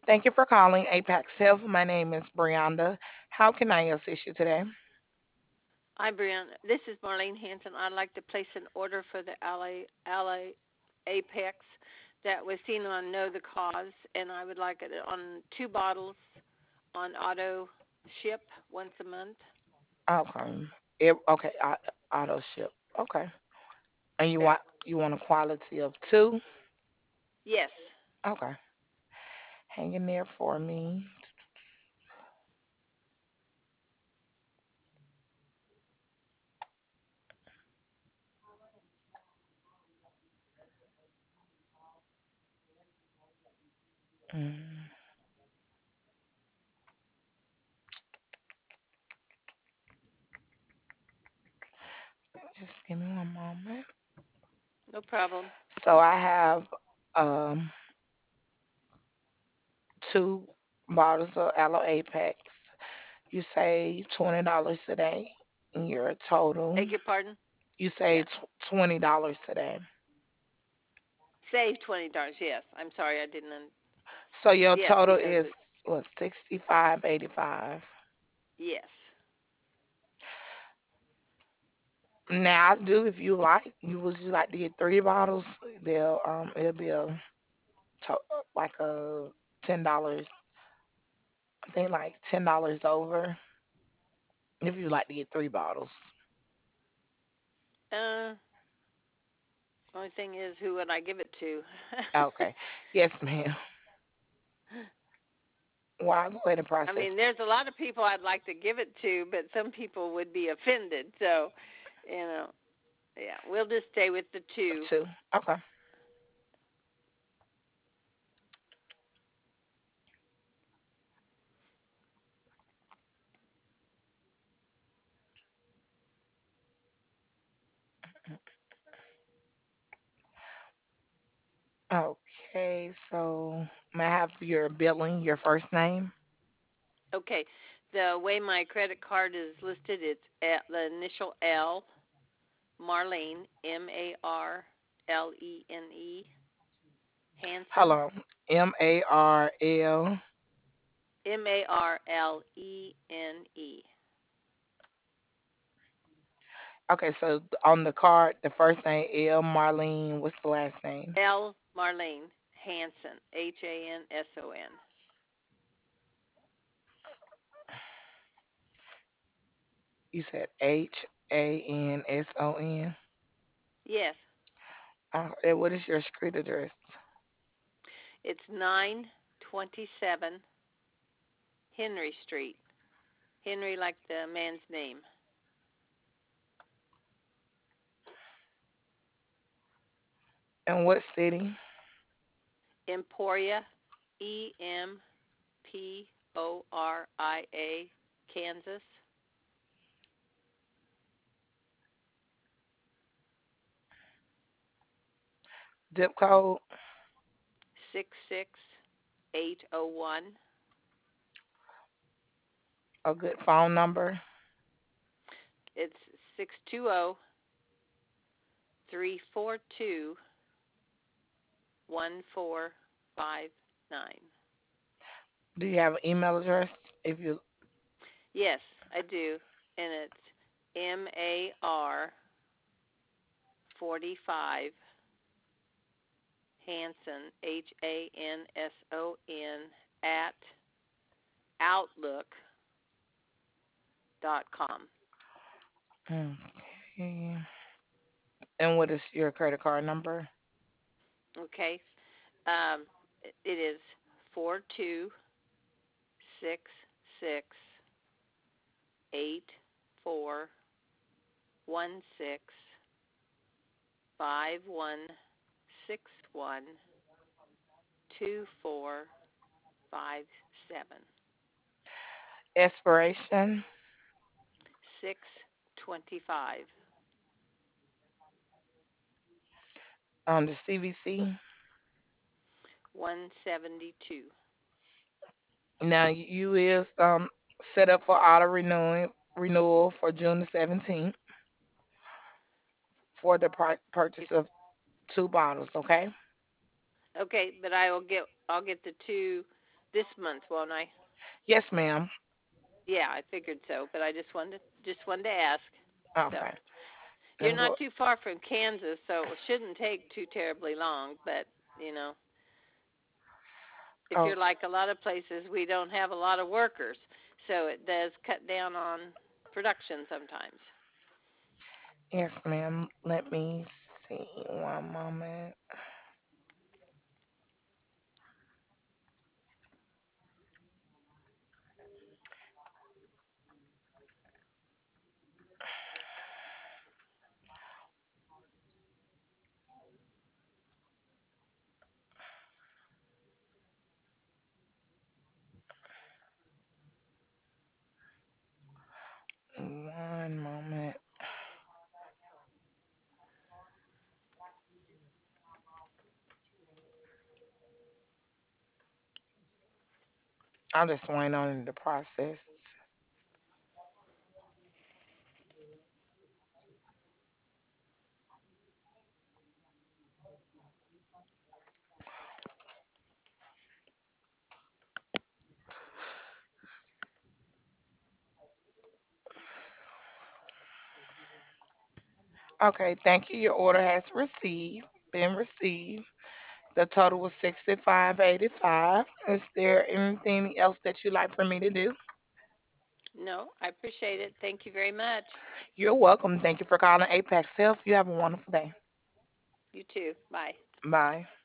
Thank you for calling Apex Health. My name is Brianda. How can I assist you today? Hi, Brian. This is Marlene Hanson. I'd like to place an order for the LA Apex that was seen on Know the Cause, and I would like it on 2 bottles on auto ship once a month. Okay. Okay. Auto ship. Okay. And you That want a quality of two? yes. Okay. Hang in there for me. Mm, just give me one moment. No problem. So I have um 2 bottles of Aloe Apex. You save $20 today in your total. Beg your pardon? You Yes. save $20 today. Save $20. Yes. I'm sorry, I didn't. So your Yes, total because is what, 65.85. yes. Now I do, if you like, would you like to get 3 bottles? It'll be like a $10. I think like $10 over if you like to get 3 bottles. Uh, Only thing is, who would I give it to? Okay. Yes, ma'am. Well, I'll go ahead and I process mean, there's a lot of people I'd like to give it to, but some people would be offended. So, you know, yeah, we'll just stay with the two. two. Okay. Okay, so may I have your billing, your first name? Okay, the way my credit card is listed, it's at the initial L, Marlene, Marlene, Hanson, Hello. Marl. Marlene, Okay, so on the card, the first name L Marlene. What's the last name? L, Marlene, Hanson, Hanson. You said Hanson. Yes, And what is your street address? it's 927 Henry Street. Henry, like the man's name. And what city? Emporia, Emporia, Kansas, Zip code? 66801. A good phone number? It's 620-342-1459. Do you have an email address? If you Yes, I do. And it's MAR45 Hanson, Hanson, at outlook.com. okay. And what is your credit card number? Okay. It is 42668416512457. Expiration? 625. The CVC? 172. Now you is set up for auto renewal for June the 17th for the purchase of 2 bottles. Okay. Okay, but I'll get the two. this month, won't I? Yes, ma'am. Yeah, I figured so, but I just wanted to ask. So Okay. you're And not go. too far from Kansas, so it shouldn't take too terribly long. But you know, if Oh, you're like a lot of places, we don't have a lot of workers, so it does cut down on production sometimes. yes, ma'am. Let me see. One moment. One moment. I'm just waiting on the process. Okay, thank you. Your order has been received. The total was 65.85. Is there anything else that you'd like for me to do? No, I appreciate it. Thank you very much. You're welcome. Thank you for calling Apex Health. You have a wonderful day. You too. Bye. Bye.